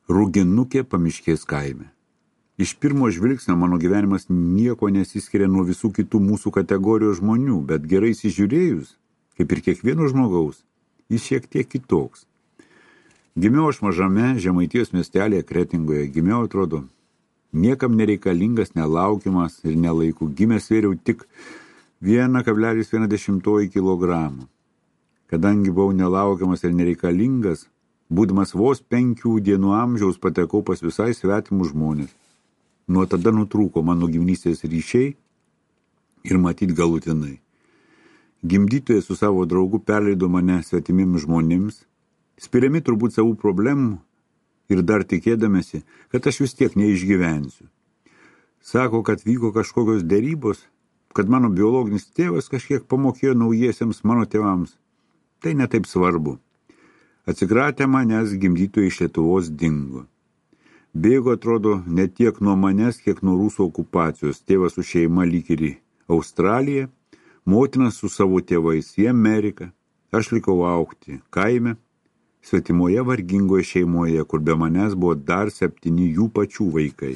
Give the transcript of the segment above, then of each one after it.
Rūginukė pamiškės kaime. Iš pirmo žvilgsnio mano gyvenimas nieko nesiskiria nuo visų kitų mūsų kategorijos žmonių, bet gerai įsižiūrėjus, kaip ir kiekvieno žmogaus, jis šiek tiek kitoks. Gimiau aš mažame Žemaitijos miestelėje Kretingoje, gimiau atrodo niekam nereikalingas, nelaukiamas ir nelaiku. Gimęs svėriau tik 1,1 kilogramų. Kadangi buvau nelaukiamas ir nereikalingas, būdamas vos 5 dienų amžiaus patekau pas visai svetimus žmonės. Nuo tada nutrūko mano giminystės ryšiai ir matyt galutinai. Gimdytojai su savo draugu perleido mane svetimiems žmonėms, spiriami turbūt savų problemų ir dar tikėdamėsi, kad aš vis tiek neišgyvensiu. Sako, kad vyko kažkokios derybos, kad mano biologinis tėvas kažkiek pamokėjo naujiesiems mano tėvams. Tai netaip svarbu. Atsikratę manęs gimdytojai iš Lietuvos dingo. Bėgo, atrodo, ne tiek nuo manęs, kiek nuo rusų okupacijos. Tėvas su šeima lyg ir į Australiją, motina su savo tėvais į Ameriką. Aš likau augti kaime, svetimoje vargingoje šeimoje, kur be manęs buvo dar 7 jų pačių vaikai.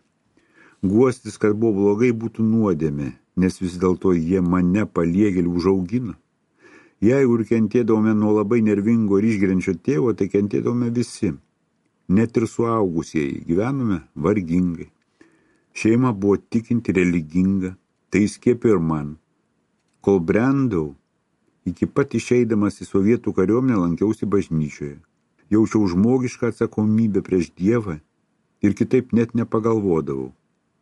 Guostis, kad buvo blogai, būtų nuodėmė, nes vis dėlto jie mane paliegėlį užaugino. Jeigu ir kentėdavome nuo labai nervingo ir išgeriančio tėvo, tai kentėdavome visi. Net ir suaugusieji gyvenome vargingai. Šeima buvo tikinti, religinga, tai įskiepė ir man. Kol brendau, iki pat išeidamas į sovietų kariuomenę lankiausi bažnyčioje. Jaučiau žmogišką atsakomybę prieš Dievą ir kitaip net nepagalvodavau.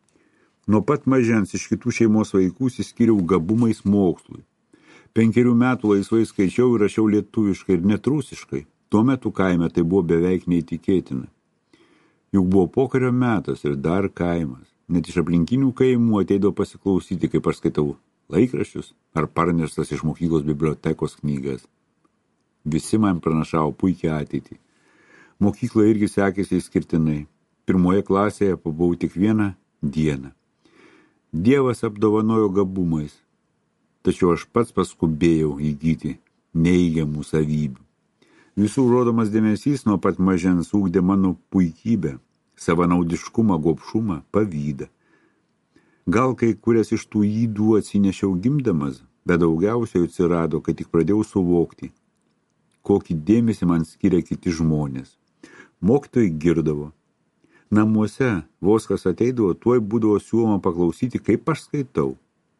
Nuo pat mažens iš kitų šeimos vaikų išskyriau gabumais mokslui. 5 metų laisvai skaičiau ir rašiau lietuviškai ir net rusiškai. Tuo metu kaime tai buvo beveik neįtikėtina. Juk buvo pokario metas ir dar kaimas. Net iš aplinkinių kaimų ateidavo pasiklausyti, kaip aš skaitau laikraščius ar parneštas iš mokyklos bibliotekos knygas. Visi man pranašavo puikią ateitį. Mokykloje irgi sekėsi išskirtinai. 1 klasėje pabuvau tik 1 dieną. Dievas apdovanojo gabumais, tačiau aš pats paskubėjau įgyti neįgiamų savybių. Visų rodomas dėmesys nuo pat mažens ugdė mano puikybę, savanaudiškumą, gobšumą, pavydą. Gal kai kurias iš tų ydų atsinešiau gimdamas, bet daugiausiai atsirado, kai tik pradėjau suvokti, kokį dėmesį man skiria kiti žmonės. Mokytojai girdavo. Namuose vos kas ateidavo, tuoj būdavo siūloma paklausyti, kaip aš skaitau.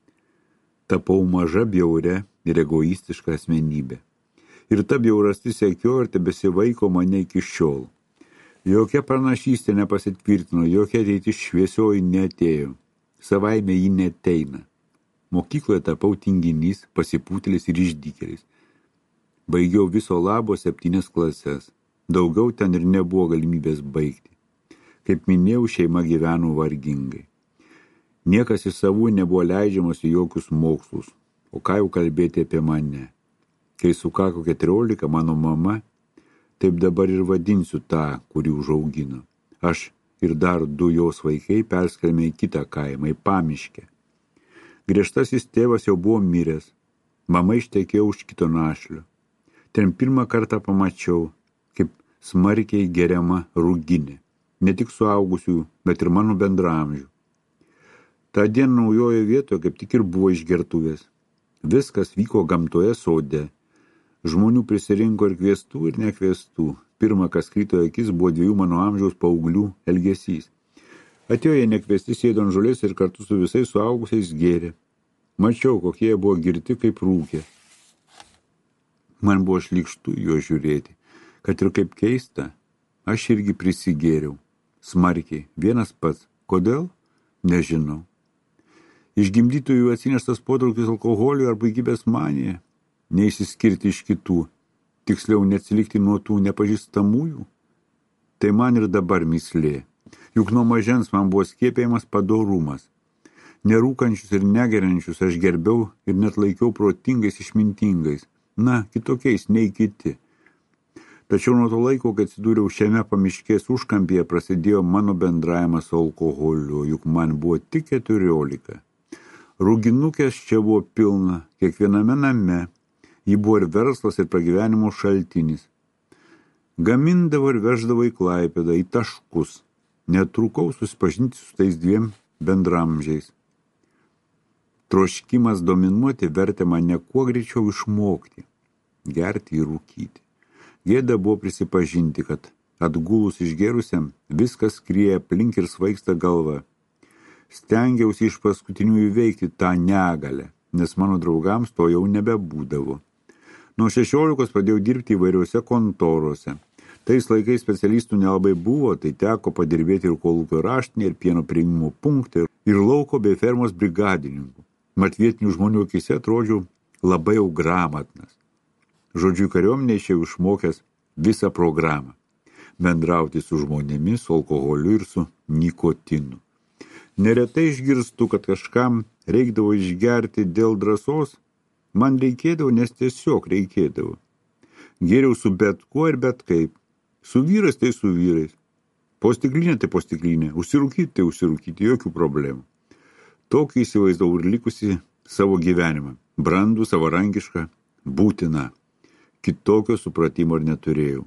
Tapau maža, bjauria ir egoistiška asmenybė. Ir ta bjaurastis sekio ir tebesivaiko mane iki šiol. Jokia pranašystė nepasitvirtino, jokia ateitis šviesioji neatėjo. Savaime ji neteina. Mokykloje tapau tinginys, pasipūtėlis ir išdykėlis. Baigiau viso labo 7 klases. Daugiau ten ir nebuvo galimybės baigti. Kaip minėjau, šeima gyveno vargingai. Niekas iš savų nebuvo leidžiamas į jokius mokslus, o ką jau kalbėti apie mane. Kai sukako 14, mano mama, taip dabar ir vadinsiu tą, kurį užaugino. Aš ir dar 2 jos vaikai perskėlėme į kitą kaimą, į Pamiškę. Griežtasis tėvas jau buvo miręs, mama ištekėjo už kito našlio. Ten pirmą kartą pamačiau, kaip smarkiai geriama rūginė, ne tik suaugusių, bet ir mano bendraamžių. Ta diena naujoje vietoje kaip tik ir buvo išgertuvės. Viskas vyko gamtoje sode. Žmonių prisirinko ir kviestų, ir nekviestų. Pirma, kas krito akis, buvo 2 mano amžiaus paauglių elgesys. Atėjo jie nekviesti, sėdo ant žolės ir kartu su visais suaugusiais gėrė. Mačiau, kokie jie buvo girti kaip rūkė. Man buvo šlykštu juos žiūrėti, kad ir kaip keista, aš irgi prisigėriau. Smarkiai, vienas pats. Kodėl? Nežinau. Iš gimdytojų atsineštas potraukis alkoholio ar puikybės manija. Neišsiskirti iš kitų, tiksliau neatsilikti nuo tų nepažįstamųjų. Tai man ir dabar mįslė. Juk nuo mažens man buvo skiepėjimas padorumas. Nerūkančius ir negeriančius aš gerbiau ir net laikiau protingais išmintingais. Na, kitokiais nei kiti. Tačiau nuo to laiko, kai atsidūriau šiame Pamiškės užkampyje, prasidėjo mano bendravimas su alkoholiu, juk man buvo tik 14. Rūginukės čia buvo pilna, kiekviename name. Ji buvo ir verslas, ir pragyvenimo šaltinis. Gamindavo ir veždavo į Klaipėdą, į Taškus. Netrukau susipažinti su tais 2 bendramžiais. Troškimas dominuoti vertė mane kuo greičiau išmokti, gerti ir rūkyti. Gėda buvo prisipažinti, kad atgulus išgerusiam viskas skrieja aplink ir svaigsta galva. Stengiausi iš paskutinių įveikti tą negalę, nes mano draugams to jau nebebūdavo. Nuo 16 pradėjau dirbti įvairiuose kontorose. Tais laikais specialistų nelabai buvo, tai teko padirbėti ir kolūkio raštinėje, ir pieno priėmimo punkte, ir lauko bei fermos brigadininkų. Mat vietinių žmonių akise atrodžiau labai jau gramatnas. Žodžiu, kariuomenėje išėjau išmokęs visą programą. Bendrauti su žmonėmis, su alkoholiu ir su nikotinu. Neretai išgirstu, kad kažkam reikdavo išgerti dėl drąsos. Man reikėdavo, nes tiesiog reikėdavo. Geriau su bet kuo ir bet kaip. Su vyrais tai su vyrais. Po stiklinę tai po stiklinę. Užsirūkyti tai užsirūkyti, jokių problemų. Tokį įsivaizdavau ir likusi savo gyvenimą. Brandų, savarankišką, būtiną. Kitokio supratimo ir neturėjau.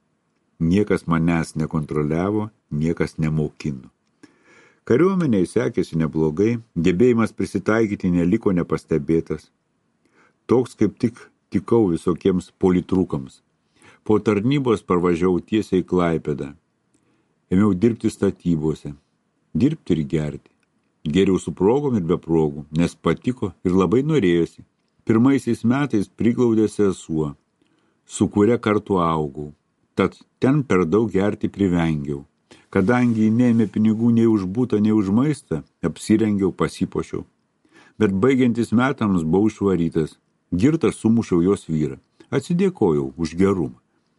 Niekas manęs nekontroliavo, niekas nemokino. Kariuomenėje sekėsi neblogai, gebėjimas prisitaikyti neliko nepastebėtas. Toks kaip tik tikau visokiems politrukams. Po tarnybos parvažiavau tiesiai į Klaipėdą. Ėmiau dirbti statybose. Dirbti ir gerti. Geriau su progom ir be progų, nes patiko ir labai norėjosi. Pirmaisiais metais priglaudė sesuo, su kuria kartu augau. Tad ten per daug gerti privengiau. Kadangi neėmė pinigų nei už butą, nei už maistą, apsirengiau, pasipuošiau. Bet baigiantis metams buvau išvarytas. Girtas sumušiau jos vyrą. Atsidėkojau už gerumą.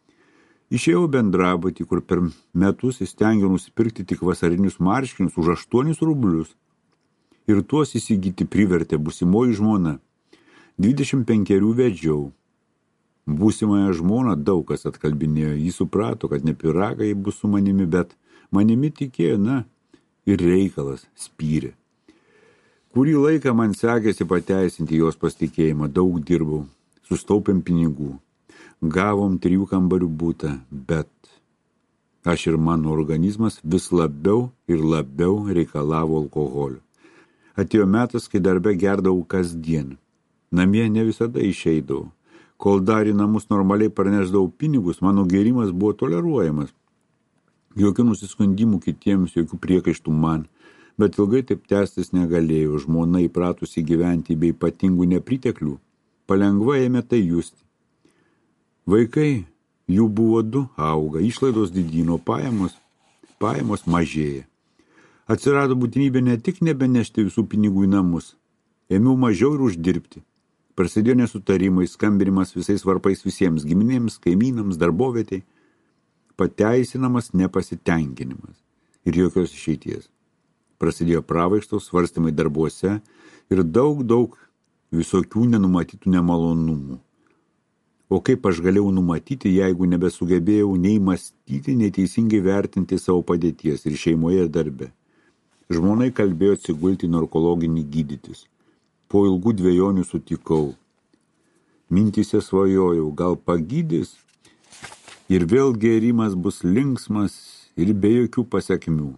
Išėjau bendrabutį, kur per metus įstengiau nusipirkti tik vasarinius marškinius už 8 rublius. Ir tuos įsigyti privertė būsimoji žmona. 25 vedžiau. Būsimąją žmoną daug kas atkalbinėjo. Jis suprato, kad ne piragai bus su manimi, bet manimi tikėjo, ir reikalas spyrė. Kurį laiką man sekėsi pateisinti jos pasitikėjimą, daug dirbau, sustaupėm pinigų. Gavom 3 kambarių butą, bet aš ir mano organizmas vis labiau ir labiau reikalavo alkoholio. Atėjo metas, kai darbe gerdavau kasdien. Namie ne visada išeidavau. Kol dar į namus normaliai parnešdavau pinigus, mano gėrimas buvo toleruojamas. Jokių nusiskundimų kitiems, jokių priekaištų man, bet ilgai taip tęstis negalėjau. Žmona įpratusi gyventi be ypatingų nepriteklių, palengva ėmė tai justi. Vaikai, jų buvo 2, auga, išlaidos didino, pajamos mažėja. Atsirado būtinybė ne tik nebenešti visų pinigų į namus, ėmiau mažiau ir uždirbti. Prasidėjo nesutarimai, skambinimas visais varpais visiems giminėms, kaimynams, darbovietei, pateisinamas nepasitenkinimas ir jokios išeities. Prasidėjo pravaištos, svarstymai darbuose ir daug visokių nenumatytų nemalonumų. O kaip aš galėjau numatyti, jeigu nebesugebėjau nei mąstyti, nei teisingai vertinti savo padėties ir šeimoje ir darbe. Žmonai kalbėjo atsigulti narkologinį gydytis. Po ilgų dvejonių sutikau. Mintyse svajojau, gal pagydys ir vėl gėrimas bus linksmas ir be jokių pasekmių.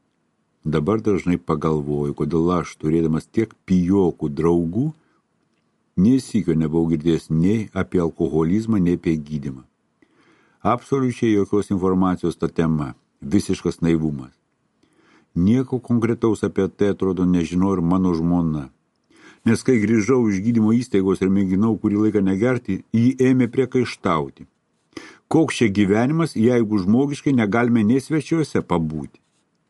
Dabar dažnai pagalvoju, kodėl aš, turėdamas tiek pijokų draugų, nei sykio nebuvau girdėjęs nei apie alkoholizmą, nei apie gydymą. Absoliučiai jokios informacijos ta tema, visiškas naivumas. Nieko konkretaus apie tai atrodo nežinau ir mano žmona. Nes kai grįžau iš gydymo įstaigos ir mėginau kurį laiką negerti, jį ėmė priekaištauti. Koks čia gyvenimas, jeigu žmogiškai negalime nei svečiuose pabūti?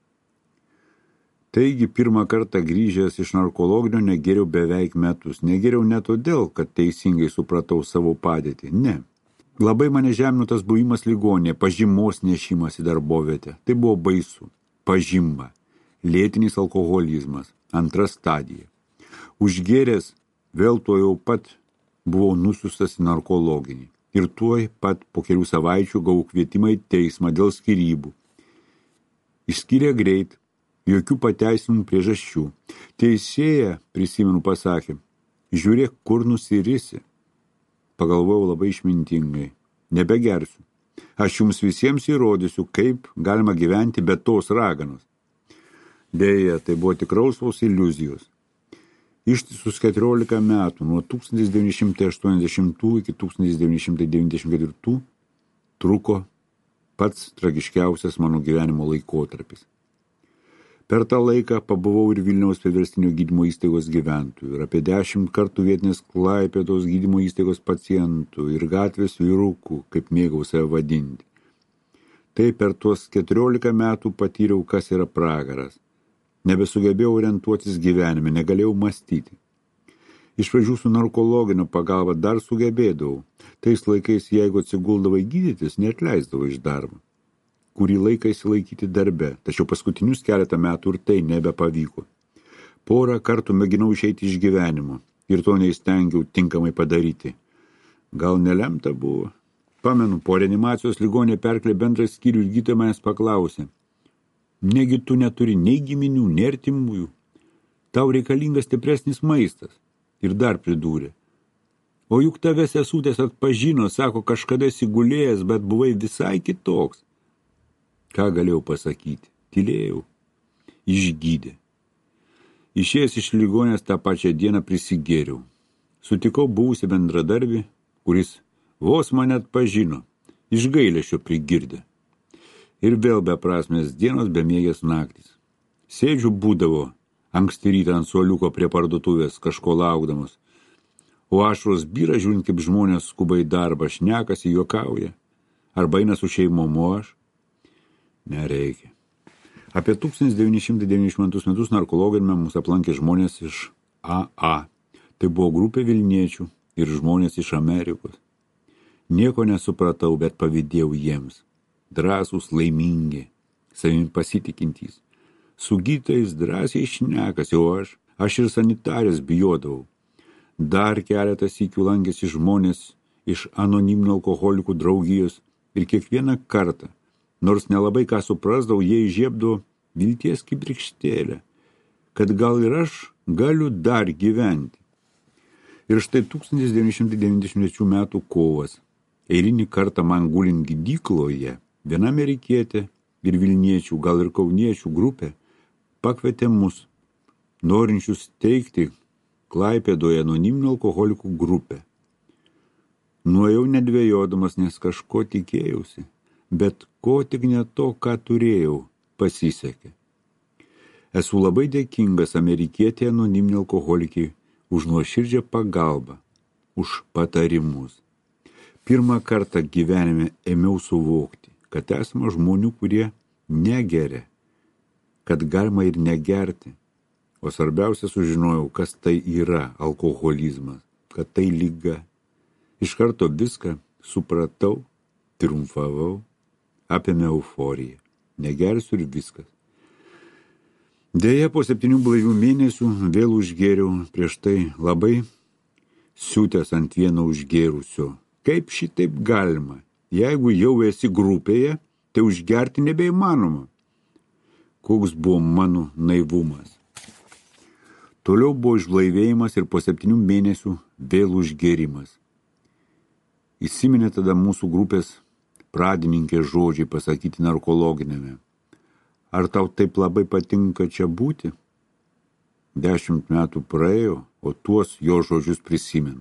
Taigi pirmą kartą grįžęs iš narkologinio negeriau beveik metus. Negeriau ne todėl, kad teisingai supratau savo padėtį. Ne. Labai mane žemino tas buvimas ligoninėje, pažymos nešimas į darbovietę. Tai buvo baisu. Pažyma. Lėtinis alkoholizmas. 2 stadija. Užgėręs vėl tuo jau pat buvau nusiustas į narkologinį. Ir tuoj pat po kelių savaičių gavau kvietimą į teismą dėl skyrybų. Išskyrė greit. Jokių pateisinimų priežasčių. Teisėja, prisimenu, pasakė, žiūrėk, kur nusirisi. Pagalvojau labai išmintingai. Nebegersiu. Aš jums visiems įrodysiu, kaip galima gyventi be tos raganos. Deja, tai buvo tik rausvos iliuzijos. Ištisus 14 metų, nuo 1980 iki 1994, truko pats tragiškiausias mano gyvenimo laikotarpis. Per tą laiką pabuvau ir Vilniaus priverstinio gydymo įstaigos gyventojų, ir apie 10 kartų vietinės Klaipėdos gydymo įstaigos pacientų, ir gatvės vyrukų, kaip mėgau save vadinti. Tai per tuos 14 metų patyriau, kas yra pragaras. Nebesugebėjau orientuotis gyvenime, negalėjau mąstyti. Iš pradžių su narkologinio pagalba dar sugebėdavau. Tais laikais, jeigu atsiguldavai gydytis, neatleisdavo iš darbo. Kurį laiką įsilaikyti darbe, tačiau paskutinius keletą metų ir tai nebepavyko. Porą kartų mėginau išeiti iš gyvenimo ir to neįstengiau tinkamai padaryti. Gal nelemta buvo? Pamenu, po reanimacijos ligonė perkelė bendrą skyrių ir gydytoja manęs paklausė: negi tu neturi nei giminių, nei artimųjų. Tau reikalingas stipresnis maistas. Ir dar pridūrė: o juk tave sesutės atpažino, sako, kažkada esi gulėjęs, bet buvai visai kitoks. Ką galėjau pasakyti? Tylėjau. Išgydė. Išėjęs iš ligonės tą pačią dieną prisigėriau. Sutikau buvusią bendradarbį, kuris vos mane atpažino, iš gailesčio prigirdė. Ir vėl beprasmės dienos, bemiegės naktys. Sėdžiu būdavo anksti rytą ant suoliuko prie parduotuvės, kažko laukdamas, o ašaros byra žiūrint, kaip žmonės skuba į darbą, šnekasi, juokauja. Arba eina su šeimom, o aš? Nereikia. Apie 1992 metus narkologinime mus aplankė žmonės iš AA. Tai buvo grupė Vilniečių ir žmonės iš Amerikos. Nieko nesupratau, bet pavydėjau jiems. Drąsūs, laimingi, savimi pasitikintys. Su gydytojais drąsiai šnekasi, o aš ir sanitarės bijodavau. Dar keletas sykių lankėsi žmonės iš anoniminių alkoholikų draugijos ir kiekvieną kartą, nors nelabai ką suprasdavau, jie įžiebdavo vilties kibirkštėlę, kad gal ir aš galiu dar gyventi. Ir štai 1993 metų kovas. Eilinį kartą man gulint gydykloje, viena amerikietė ir Vilniečių, gal ir kauniečių grupė pakvietė mus, norinčius steigti Klaipėdoje anoniminių alkoholikų grupę. Nuėjau nedvejodamas, nes kažko tikėjausi, bet ko tik ne to, ką turėjau, pasisekė. Esu labai dėkingas amerikietė anoniminiai alkoholikiai už nuoširdžią pagalbą, už patarimus. Pirmą kartą gyvenime ėmiau suvokti, kad esama žmonių, kurie negeria, kad galima ir negerti. O svarbiausia, sužinojau, kas tai yra alkoholizmas, kad tai liga. Iš karto viską supratau, triumfavau, apėmė euforija. Negersiu ir viskas. Deja, po 7 blaivių mėnesių vėl užgėriau, prieš tai labai siutęs ant vieno užgėrusio. Kaip šitaip galima? Jeigu jau esi grupėje, tai užgerti nebeįmanoma. Koks buvo mano naivumas. Toliau buvo išblaivėjimas ir po 7 mėnesių vėl užgėrimas. Įsiminė tada mūsų grupės pradininkė žodžiai pasakyti narkologinėme. Ar tau taip labai patinka čia būti? 10 metų praėjo, o tuos jo žodžius prisimenu.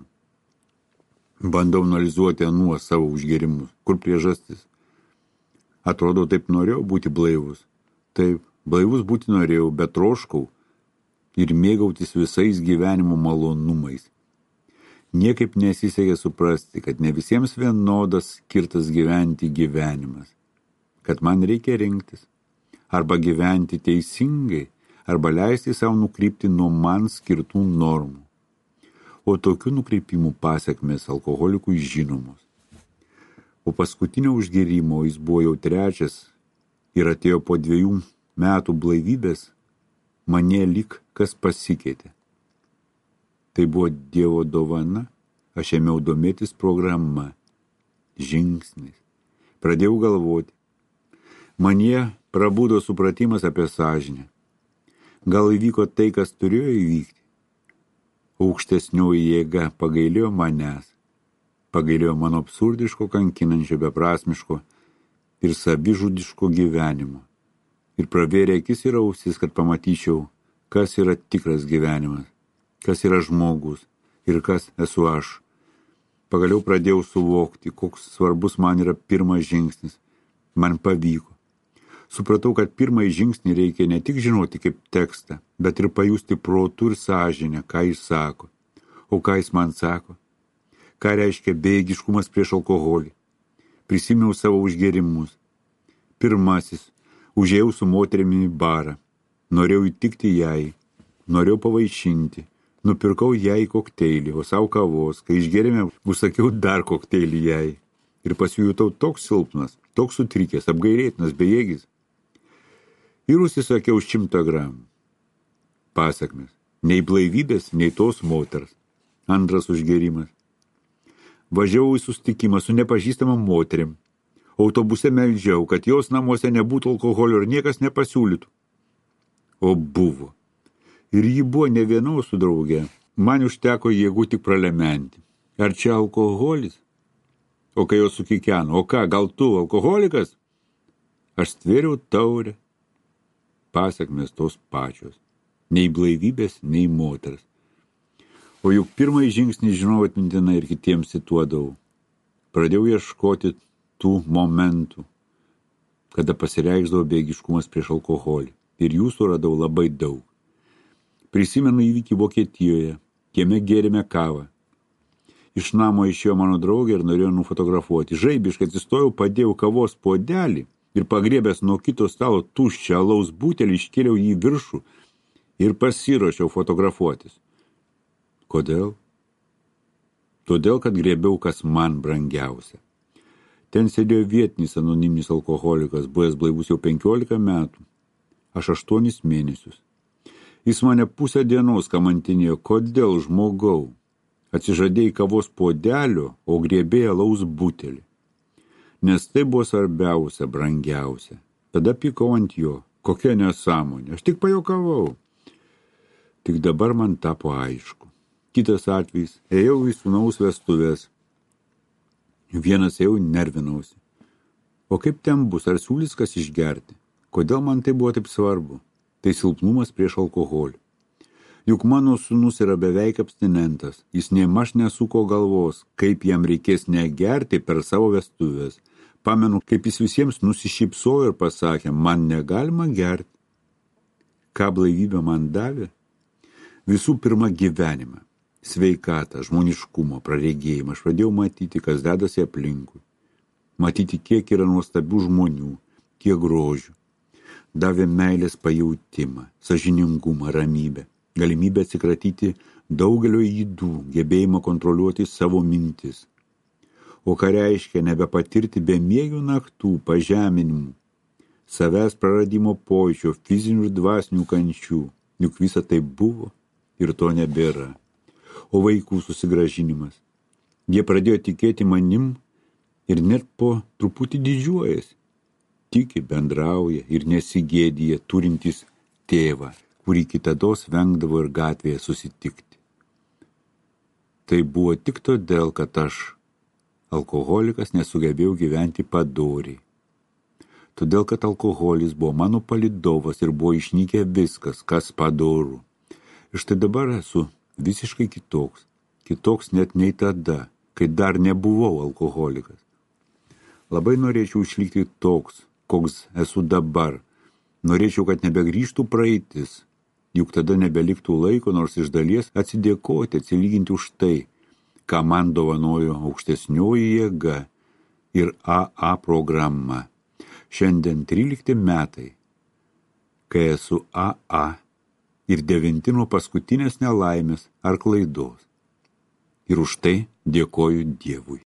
Bandau analizuoti nuo savo užgėrimus. Kur priežastis? Atrodo, taip norėjau būti blaivus. Taip, blaivus būti norėjau, bet troškau ir mėgautis visais gyvenimo malonumais. Niekaip nesisekė suprasti, kad ne visiems vienodas skirtas gyventi gyvenimas. Kad man reikia rinktis. Arba gyventi teisingai, arba leisti savo nukrypti nuo man skirtų normų. O tokių nukreipimų pasekmės alkoholikui žinomos. Po paskutinio užgėrimo jis buvo jau 3 ir atėjo po 2 metų blaivybės, mane lyg kas pasikeitė. Tai buvo Dievo dovana, aš ėmiau domėtis programa, žingsnis. Pradėjau galvoti. Manyje prabudo supratimas apie sąžinę. Gal įvyko tai, kas turėjo įvykti. Aukštesnioji jėga pagailėjo manęs, pagailėjo mano absurdiško, kankinančio, beprasmiško ir savižudiško gyvenimo. Ir pravėrė akis ir ausis, kad pamatyčiau, kas yra tikras gyvenimas, kas yra žmogus ir kas esu aš. Pagaliau pradėjau suvokti, koks svarbus man yra pirmas žingsnis. Man pavyko. Supratau, kad pirmąjį žingsnį reikia ne tik žinoti kaip tekstą, bet ir pajusti protu ir sąžinę, ką jis sako. O ką jis man sako? Ką reiškia bejėgiškumas prieš alkoholį? Prisiminiau savo užgėrimus. Pirmasis, užėjau su moterimi į barą. Norėjau įtikti jai, norėjau pavaišinti. Nupirkau jai kokteilį, o savo kavos. Kai išgėrėme, užsakiau dar kokteilį jai. Ir pasijutau toks silpnas, toks sutrikęs, apgailėtinas, bejėgis. Ir užsisakiau 100 gramų. Pasakmes. Nei blaivybės, nei tos moters. Antras užgėrimas. Važiavau į susitikimą su nepažįstama moterim. Autobuse meldžiau, kad jos namuose nebūtų alkoholio ir niekas nepasiūlytų. O buvo. Ir ji buvo ne viena su drauge. Man užteko jėgų tik pralementi. Ar čia alkoholis? O kai jos sukikeno, o ką, gal tu alkoholikas? Aš stvėriau taurę. Pasakmės tos pačios. Nei blaivybės, nei moters. O juk pirmąjį žingsnį žinau atmintinai ir kitiems cituodavau. Pradėjau ieškoti tų momentų, kada pasireikšdavo bejėgiškumas prieš alkoholį. Ir jų suradau labai daug. Prisimenu įvykį Vokietijoje, kieme gėrėme kavą. Iš namo išėjo mano draugė ir norėjo nufotografuoti. Žaibiškai atsistojau, padėjau kavos puodelį ir pagriebęs nuo kito stalo tuščią alaus butelį iškėliau jį į viršų ir pasiruošiau fotografuotis. Kodėl? Todėl, kad griebiau, kas man brangiausia. Ten sėdėjo vietinis anoniminis alkoholikas, buvęs blaivus jau 15 metų. Aš 8 mėnesius. Jis mane pusę dienos kamantinėjo, kodėl žmogau. Atsižadėjai kavos puodelio, o griebėjai alaus butelį. Nes tai buvo svarbiausia, brangiausia. Tada pykau ant jo. Kokia nesąmonė. Aš tik pajuokavau. Tik dabar man tapo aišku. Kitas atvejis. Ėjau į sūnaus vestuvės. Vienas jau nervinausi. O kaip ten bus? Ar siūlys kas išgerti? Kodėl man tai buvo taip svarbu? Tai silpnumas prieš alkoholį. Juk mano sūnus yra beveik abstinentas. Jis nėmaž nesuko galvos, kaip jam reikės negerti per savo vestuvės. Pamenu, kaip jis visiems nusišypsojo ir pasakė, man negalima gerti. Ką blaivybė man davė? Visų pirma gyvenimą, sveikatą, žmoniškumą, praregėjimą. Aš pradėjau matyti, kas dedasi aplinkui. Matyti, kiek yra nuostabių žmonių, kiek grožių. Davė meilės pajautimą, sąžiningumą, ramybę, galimybę atsikratyti daugelio ydų, gebėjimą kontroliuoti savo mintis. O ką reiškia nebepatirti bemiegių naktų, pažeminimų, savęs praradimo pojūčio, fizinių ir dvasinių kančių, juk visa tai buvo ir to nebėra. O vaikų susigrąžinimas. Jie pradėjo tikėti manim ir net po truputį didžiuojasi. Tiki, bendrauja ir nesigėdija turintys tėvą, kurį kitados vengdavo ir gatvėje susitikti. Tai buvo tik todėl, kad aš, alkoholikas, nesugebėjau gyventi padoriai. Todėl, kad alkoholis buvo mano palydovas ir buvo išnykę viskas, kas padorų. Ir štai dabar esu visiškai kitoks. Kitoks net nei tada, kai dar nebuvau alkoholikas. Labai norėčiau išlikti toks, koks esu dabar. Norėčiau, kad nebegrįžtų praeitis, juk tada nebeliktų laiko, nors iš dalies atsidėkoti, atsilyginti už tai, ką man dovanojo aukštesnioji jėga ir AA programa. Šiandien 13 metai, kai esu AA ir 9 nuo paskutinės nelaimės ar klaidos. Ir už tai dėkoju Dievui.